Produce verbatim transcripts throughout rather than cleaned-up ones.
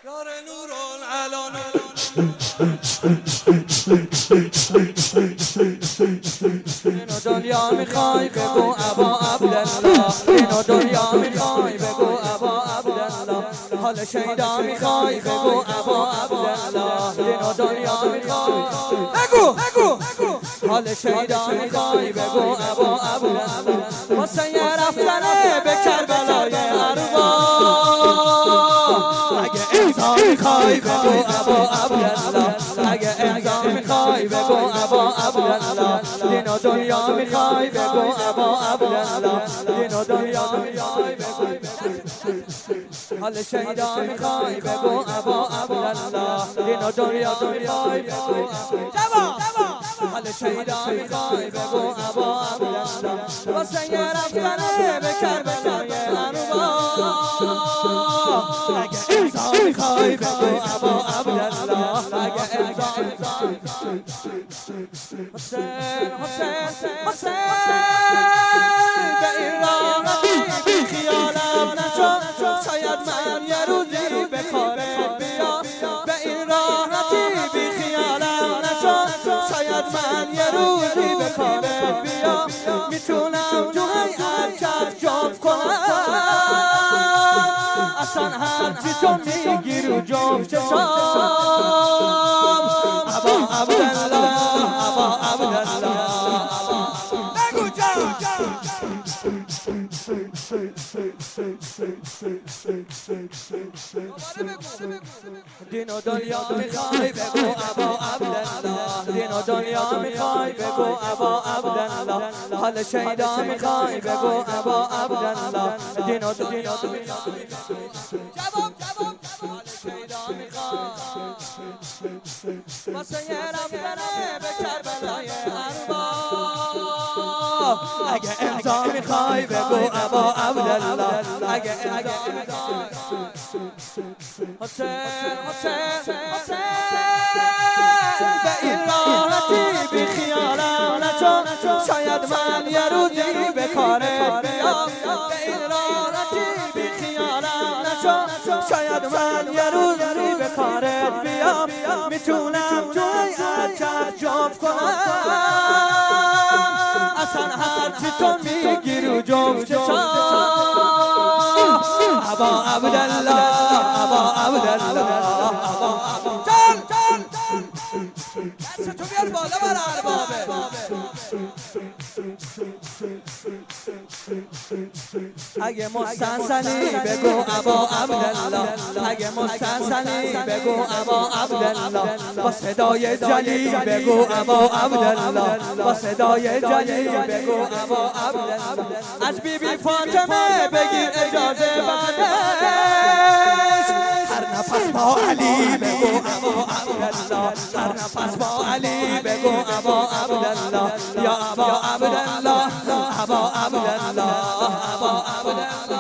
یار نورالعلن اینو دنیا میخوای بگو ابا عبدالله، اینو دنیا میخوای بگو ابا عبدالله، حال شیدا میخوای بگو ابا عبدالله، اینو دنیا میخوای بگو بگو حال شیدا میخوای بگو ابا عبدالله، واسه یه رفتنه به کربلای ارواح، اگه امضا میخوای بگو ابا عبدالله، اگه امضا میخوای بگو ابا عبدالله، دین و دنیا میخوای بگو ابا عبدالله، دین و دنیا میخوای بگو حال شیدا میخوای بگو ابا عبدالله، دین و دنیا میخوای بگو حال شیدا میخوای بگو ابا عبدالله، واسه یه رفتنه به کربلای ارواح، اگه امضا میخوای بگو ابا عبدالله، اگه امضا میخوای حسین حسین حسین به این راحتی بی خیالم نشو، شاید من یه روزی به کارت بیام، به این راحتی بی خیالم نشو، شاید من یه روزی به کارت بیام، میتونم تو هیئت کف جفت کنم، اصلا هرچی تو میگی رو جفت چشام، ابا عبدالله ابا عبدالله بگو جان دین و دنیا میخوای بگو ابا عبدالله، دین و دنیا میخوای بگو ابا عبدالله، حال شیدا میخوای بگو ابا عبدالله، دین و دنیا میخوای جواب جواب حال شیدا میخوای واسه یه رفتنه به کربلای ارواح، اگه امضا میخوای بگو ابا عبدالله، اگه امضا میخوای حسین حسین حسین به این راحتی بی خیالم نشو، شاید من یه روزی به کارت بیام، به این راحتی بی خیالم نشو، شاید من یه روزی به کارت بیام، میتونم تو هیئت کف جفت کنم، اصلا هرچی تو میگی رو جفت چشام، ابا عبدالله ابا عبدالله جان جان دست تو بیار بالا بر اربابه، اگه مستحسنی بگو ابا عبدالله، اگه مستحسنی بگو ابا عبدالله، با صدای جلی بگو ابا عبدالله، با صدای جلی بگو ابا عبدالله، از بی بی فاطمه بگیر اجازه بعدش، هر نفس با علی بگو ابا عبدالله، هر نفس با علی بگو ابا عبدالله، یا ابا عبدالله ابا عبدالله ابا عبدالله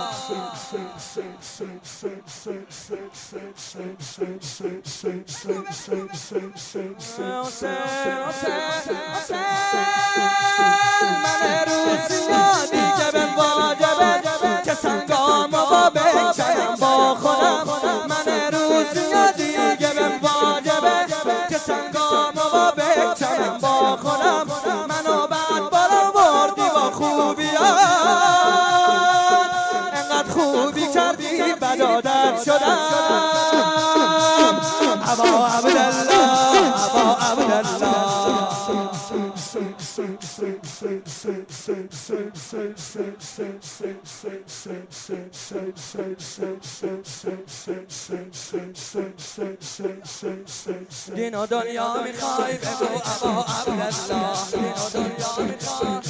من روسیا دیگه بهم واجبه که سنگامو با بکنم با خودم، من روسیا دیگه بهم واجبه که سنگامو با بکنم با خودم، منو بعد بالا بردی با خوبیات، انقدر خوبی کردی بد عادت شدم، ابا عبدالله ابا عبدالله دین و دنیا میخوای بگو ابا عبدالله، دین و دنیا میخوای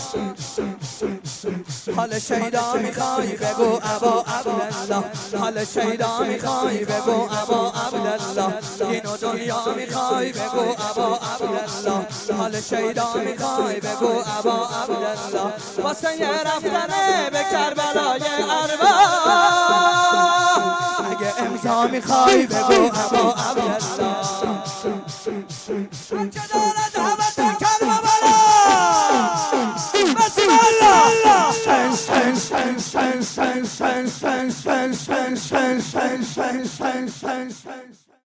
حال شیدا میخوای بگو ابا عبدالله، حال شیدا میخوای بگو ابا عبدالله، دین و دنیا میخوای بگو ابا عبدالله، حال شیدا میخوای بگو ابا عبدالله، واسه یه رفتنه به کربلای ارواح، اگه امضا میخوای بگو ابا عبدالله، بچه دارد همتون کربلا بسم الله سن سن سن سن سن سن سن سن سن سن سن حسین